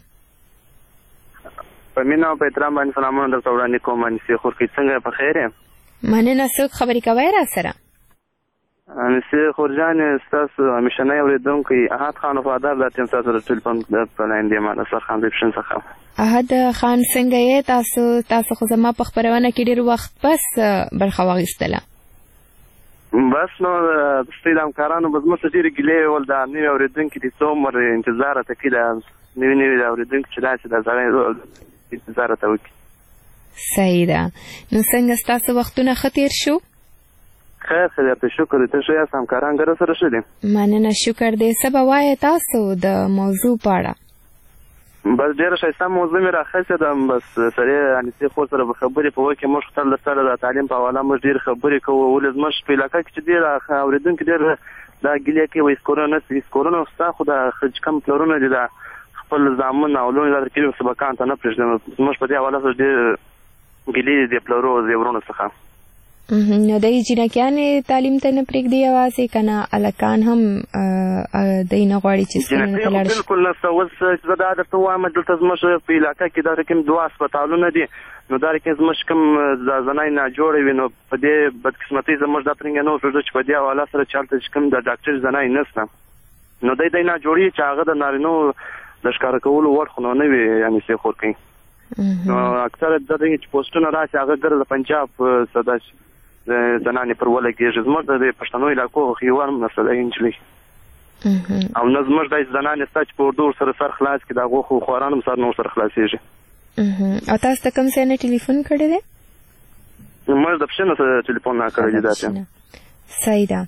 په مینا او په احترام باندې سلامونه درته وړاندې کوم. انسي خورکي څنګه په خیر یې؟ مننه. څوک خبرې کوئ را سره؟ انسي خورجان ستاسو همیشنی اورېدونکی احد خان وفادار دا ټیم ستاسو د ټلیفون په لاین دی. ما نصر خان ریپشن څخه. احد خان څنګه یې؟ تاسو تاسو خو زما په خپرونه کې ډېر وخت پس برخه واخیستله. بس نو ستاسو د همکارانو به زموږ څه ډېرې ګیلې ول د نوي اورېدونکي د څو عمر انتظار راته کوي د نوي نوي د اورېدونکي چې داسې د زړی انتظار راته وکړي. صحیح ده. نو څنګه ستاسو وختونه ښه تېر شو؟ خیر ښه درته شکر. ته ښه یاست؟ همکاران ګره سره ښه دي؟ مننه شکر دی. څه به وایې تاسو د موضوع په اړه؟ بس ډېره ښایسته موضوع مې راخیستې ده. بس سړی انسي خور سره به خبرې په وکړي. موږ تل د سره د تعلیم په حواله موږ ډېرې خبرې کوو. ولې زموږ په علاقه کې چې ډېر اورېدونکي ډېر دا ګیلې کوي وایي سکورونه نه سکورونه ستا خو د چې کوم پلرونه دي د خپل زامن او لوڼې دا درکړي سبقان ته نه پرېږدي. زموږ په دې حواله سره ډېر ګیلې دي د پلرو د وروڼو څخه. نو د جنکیانې تعلیم ته نه پرېږدي یوازې که نه هلکان هم دوی نه غواړي چې سکولونو ته لاړ شي؟ بلکل نه. اوس زه دا درته وایم دلته زموږ په علاقه کې دا رقم دوه هسپتالونه دي. نو دا رقم زموږ کوم زنای ناجوړه وي نو په دې بدقسمتۍ زموږ دا ترنګه نه وپرېږدو چې په دې حواله سره چې هلته چې کوم د ډاکټر زنای نشته نو دی دی ناجوړي چې هغه د نارینهو د ښکاره کولو وړ خو نو نه وي یعنې سې خور کوي. نو اکثره دا دی چې پوسټونه راشي هغه ګره د پنجاب څه داسې زنانې پر ولګېږي. زموږ د پښتنو علاقو خیوار نسته دی نجلۍ او نه زموږ داسې زنانې شته چې په اردو سره سر خلاص کړي د هغو خو خواران هم سر نه ورسره خلاصېږي. او تاسو ته کوم ځای نه ټلیفون کړی دی؟ موږ د پښې نه ټلیفون نه کړی دی. داسې صحیح ده.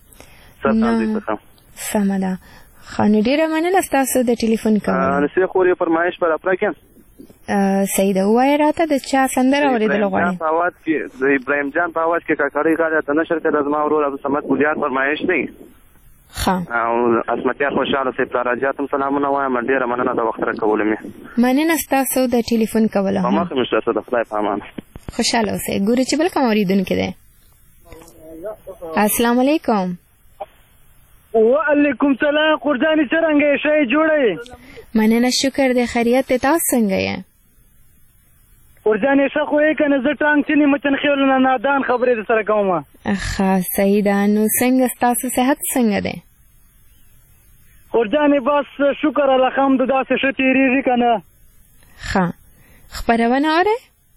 سمه ده. ښه نو ډېره مننه ستاسو د ټلیفون کولو. نسې خور یې فرمایش په راپره کې صحیح ده. ووایه راته د چا سندره اورېدل غواړې؟ په اواز کې د ابراهیم جان په اواز کې کاکړۍ غاړه ته نشر کړه زما ورور عبدالصمد ګلیار فرمایش دی. ښه. او اسمتیار خوشحاله صاحب ته راجات هم سلامونه وایم. ډېره مننه د وخت راکولو مې. مننه ستاسو د ټلیفون کولو هم. په مخکې مې ستاسو د خدای په امان. خوشحاله اوسئ. ګورو چې بل کوم اورېدونکی دی. السلام علیکم. وعلیکم سلام. قرجانې څرنګه یې؟ ښه یې جوړه یې؟ مننه شکر دی. خیریت دی. تاسو څنګه یې؟ قرجانې ښه خو یې که نه زه ټانګ چینې مچن خیلو نه نادان خبرې در سره کوم. ښه صحیح ده. نو څنګه ستاسو صحت څنګه دی؟ قرجانې بس شکر الحمد داسې ښه تېرېږي که نه. ښه. خپرونه اورئ؟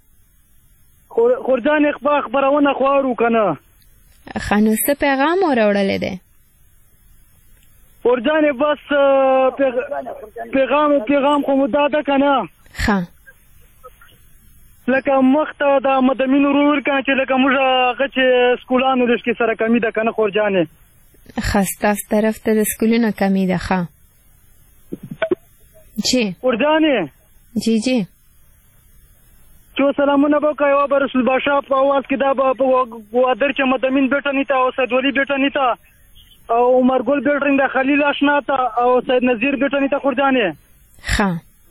قرجانې خپرونه خو اورو که نه. ښه نو څه پیغام وراوړلی دی؟ قرجانې بس پیغام پیغام خو مو دا ده که نه. ښه. لکه مخته د مدمین ورور کنه چې لکه موږ هغه چې سکولانو لږ سره کمی ده کنه خورجانې. ښه ستاسو طرف ته د سکولونو کمی ده. ښه جی خورجانې. جی جی چو سلامونه به وکړه. یوه به رسول باشا په اواز کې دا به ګوادر چې مدمین بیټه نیته او سیدولي بیټه نیته او عمرګل بیټه نیته خلیل اشنا ته او سید نظیر بیټه نیته خورجانې. ښه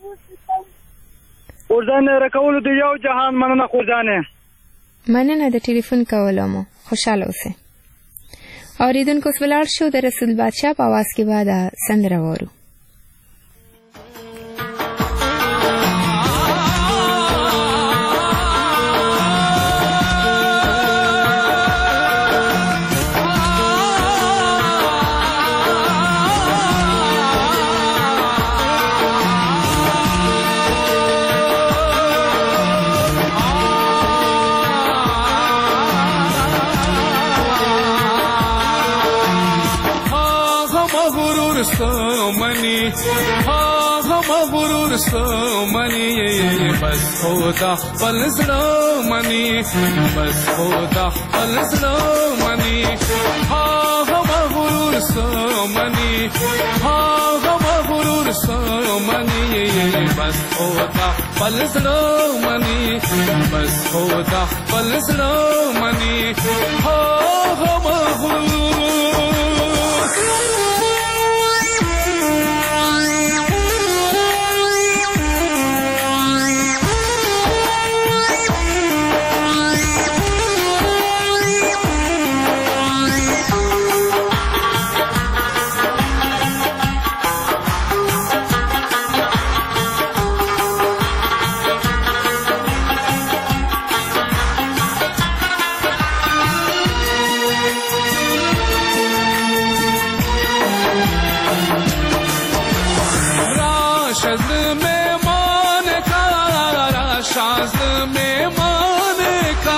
خورجانې راکولو د یو جهان مننه خورجانې. مننه د ټلیفون کولو مو. خوشحاله اوسئ. اورېدونکو اوس ولاړ شو د رسول بادشاه په اواز کې به دا سندره واورو. منی ها هم غرور سو منی بس خدا خپل زړه منی بس خدا خپل زړه منی ها هم غرور سو منی ها هم غرور سو منی بس خدا خپل زړه منی بس خدا خپل زړه منی ها هم غرور शाज में माने का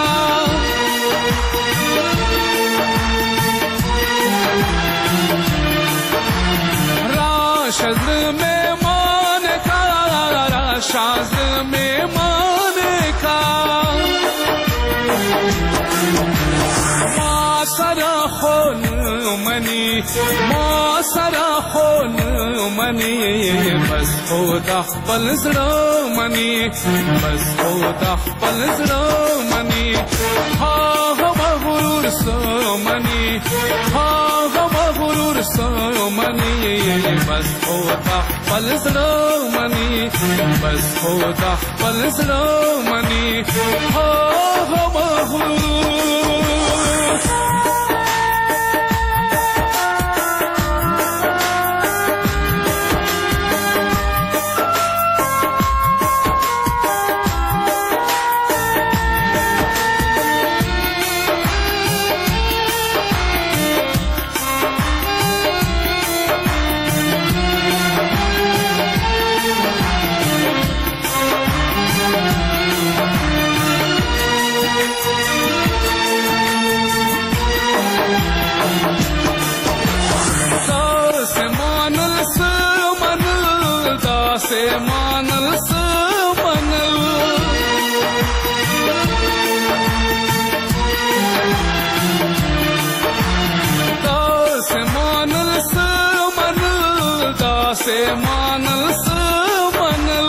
राशद में माने का राशाज में माने का मासरा खोन मनी मासरा खोन मनी बस खुदा पल जड़ा मनी बस खुदा पल जड़ा मनी हा मगरूर सो मनी हा मगरूर सो मनी बस खुदा पल जड़ा मनी बस खुदा पल जड़ा मनी हा मगरूर से मानल से मनल दा से मानल से मनल दा से मानल से मनल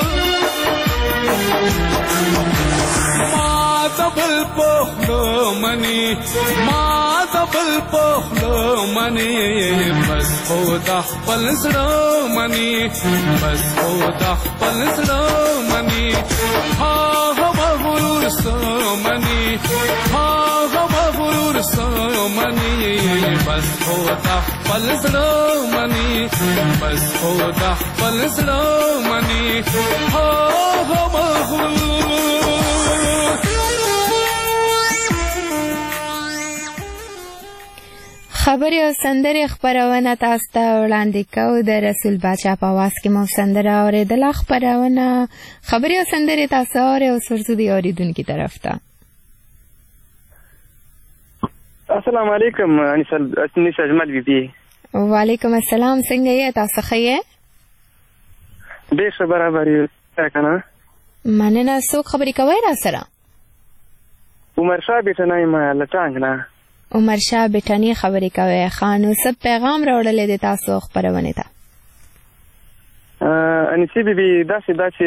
मातबल पोखलो मनी मातबल पोखलो मनी बस खुदा पल जड़ा मनी बस खुदा पल जड़ा मनी हा मगरूर सो मनी हा मगरूर सो मनी बस खुदा पल जड़ा मनी बस खुदा पल जड़ा मनी हा मगरूर خبري او سندري خبرونه تاسو ته وړاندې کوو د رسول باچا په आवाज کې مو سندره اورېدله. خبرونه خبري او سندري تاسو اورئ او سرسو دی اوریدونکي طرف ته. السلام علیکم انیس اجمل بی بی. وعلیکم السلام. څنګه یې تاسو ښه یې؟ ډېر ښه برابر یې کنه. مننه. څوک خبرې کوئ را سره؟ عمر شاه بیټنه یم له ټانګ نه. عمر شاه بیٹانی خبرې کوي. خانو سب پیغام راوړلې د تاسو خبرونه ته. انسی بی بی داسې داسې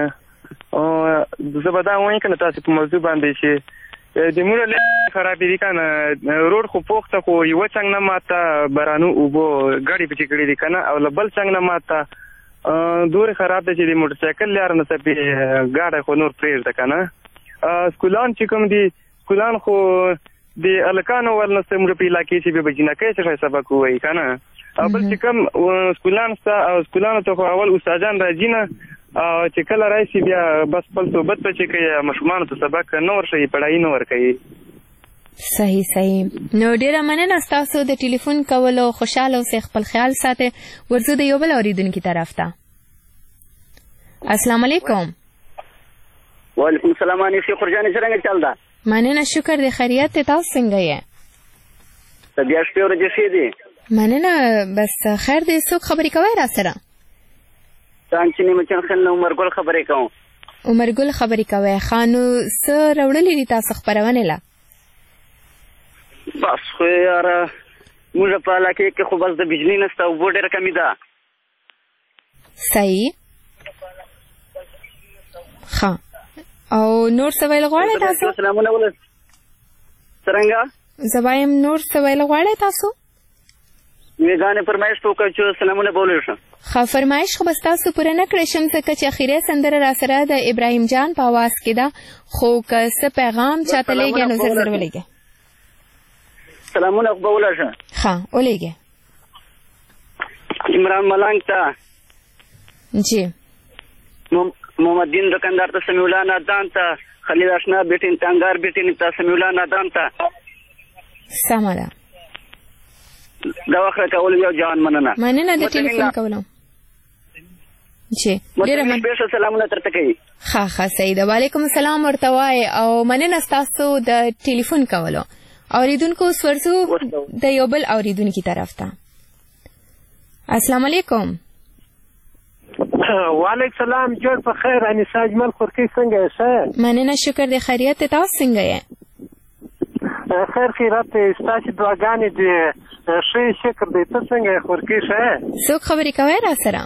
زه به دا وایم که تاسو په موضوع باندې چې د موږ له خرابې دي که نه روډ خو پوخته خو یوه څنګ نه ماته بارانو اوبو ګاډې پکې کړي دي که نه او له بل څنګ نه ماته دورې خراب ده چې د موټرسایکل لاره نه څپې ګاډی خو نور پرېږده که نه. سکولان چې کوم دي سکولان خو د الکانو ول نسته موږ په علاقې چې به جنکۍ څه سبق وایي که نه. او بل چې کوم سکولان شته او سکولانو ته خو اول استادان راځي نه چې کله راشي بیا بس خپل صحبت په چې کوي ماشومانو ته سبق نه ورښیي پړایي نه ورکوي. صحیح صحیح. نو ډېره مننه ستاسو د ټلیفون کولو. خوشحاله اوسئ، خپل خیال ساتئ. ورځو د یو بل اورېدونکي طرف ته. السلام علیکم. وعلیکم السلام. انیسې خورجانې څرنګه چل ده؟ مننه. شکر دی. خیریت دی. تاسو څنګه یې؟ طبیعت شپې ورځې ښې دي. مننه. بس خیر دی. څوک خبرې کوئ را سره؟ څنګه مچن خل نه عمرګل خبرې کوم. عمرګل خبرې کوئ. خانو څه راوړلې دي تاسو خبرونه له؟ بس خو یاره موږ په علاقې کې خو بس د بجلي نشته، اوبه ډېره کمې ده. صحیح. ښه. او نور څه ویل غواړئ تاسو؟ سلامونه ولس څرنګه؟ زه وایم نور څه ویل غواړئ تاسو؟ میګانې فرمایش وکړه چې سلامونه به ولیږم. ښه فرمایش خو به ستاسو پوره نه کړی شم ځکه چې اخري سندره را سره د ابراهیم جان په آواز کې ده، خو که څه پیغام چاته لیږئ نو زر زر ولیږئ. سلامونه خو به ولیږم. ښه ولیږئ. عمران ملنګ ته جی، محمد دین دکاندار ته، سمیع الله نادان ته، خلیل اشنا بیټین ته، انګار بیټین ته، سمیع الله نادان ته. سمه ده. دا وخت کول یو جان مننه. مننه د ټلیفون کولو. چې ډېر من به سلامونه ترته کوي. ها ها سید وعلیکم السلام ورته وای او مننه تاسو د ټلیفون کولو. اوریدونکو سورسو د یو بل اوریدونکو طرف ته. السلام علیکم. وعلیکم السلام. جوړ په خیر. انیسا اجمل خورکی څنګه یې؟ مننه شکر د خیریت. تاسو څنګه یې؟ خیر خیرات ستاسو دعاګانې دي. ښه شکر دی. ته څنګه یې خورکی ښه؟ څوک خبرې کوي را سره؟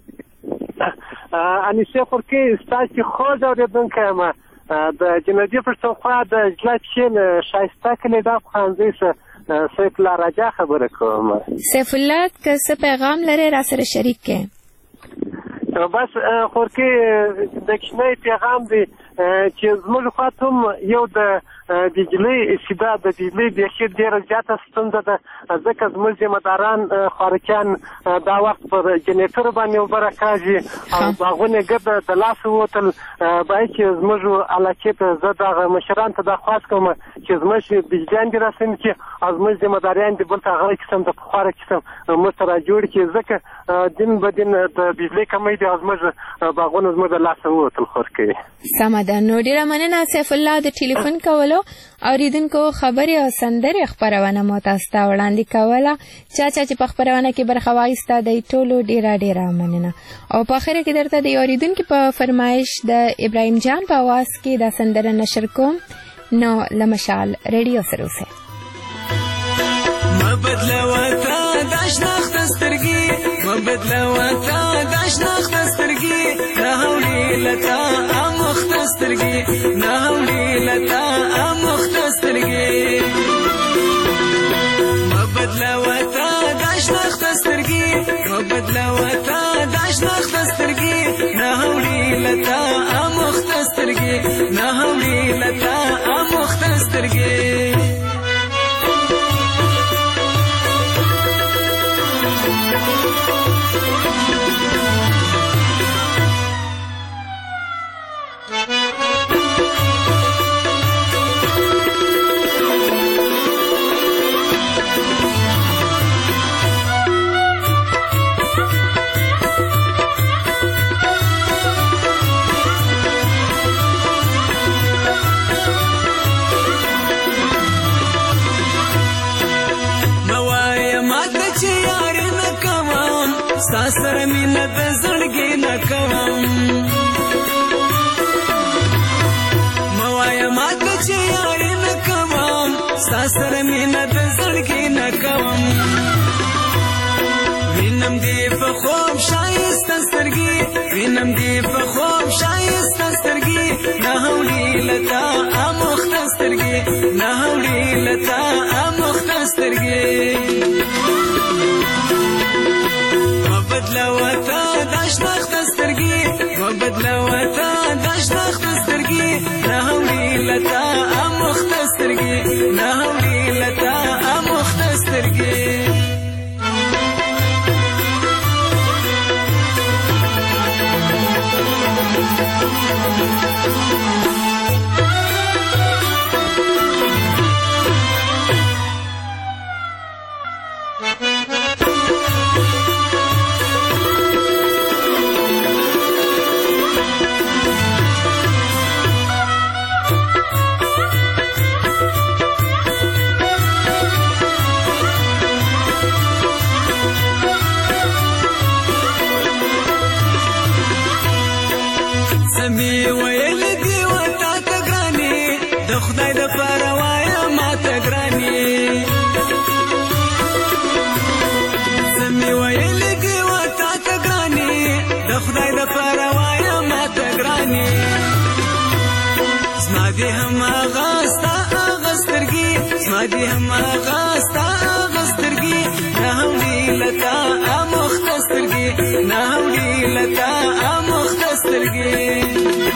انیسا خورکی ستاسو خوږ اورېدونکی یم. د جنوبي پښتونخوا د جلات شین ښایسته کلي دا پخوانځي څه سیف الله راجا خبره کوم. سیف الله که څه پیغام لري را سره شریک کړئ. بس خورکی د کښنی پیغام دی چې زموږ خواته هم یو د بجلۍ استبداد د بجلۍ بیخي ډېره زیاته ستونزه ده، ځکه زموږ ذمهداران خوارکیان دا وخت پر جنریټر باندې اوبه راکاږي او باغونه ګرده د لاسه ووتل. باید چې زموږ علاقې ته زه دغه مشران ته دا خواست کوم چې زموږ بجلیان دې راسم کړي او زموږ ذمهداریان دې بل ته هغه قسم د پخواره قسم موږ ته راجوړ کړي، ځکه دین به دین د بجلۍ کمی دی او زموږ باغونه زموږ د لاسه ووتل. خورکوي سمه ده. نو ډېره مننه سیف الله د ټلیفون کولو. اوریدونکو خبرې او سندرې خپرونه مو تاسو ته وړاندې کوله. چا چا چې په خپرونه کې برخه واخیسته دی ټولو ډېره ډېره مننه. او په اخر کې درته د اوریدونکو په فرمایش د ابراهیم جان په आवाज کې دا سندره نشر کوم. نو لمشال ریډیو سره اوسئ. مبدلوتا داشناخت سترګي مبدلوتا داشناخت سترګي نه هولي لتا امخت سترګي نه هولي لتا امخت سترګي مبدلوتا داشناخت سترګي مبدلوتا داشناخت سترګي نه هولي لتا امخت سترګي نه هولي لتا امخت سترګي ساسر مینه د زړګي نه کوم موایا ماته چې یار نه کوم ساسر مینه د زړګي نه کوم وینم دی په خوب شایسته سترګي وینم دی په خوب شایسته سترګي نه هولي لتا امخت سترګي نه هولي لتا امخت سترګي مبدلوتا داشناخت سترګي مبدلوتا داشناخت سترګي نه هولي لتا امخت سترګي نه هولي لتا امخت سترګي سمي ويل دي وتا تګراني د خدای د پروايا ما تګراني سمي ويل دي وتا تګراني د خدای د پروايا ما تګراني زما دي هم غاستا غسترګي زما دي هم غاستا غسترګي نه هولي لتا امخت سترګي نه هولي لتا امخت سترګي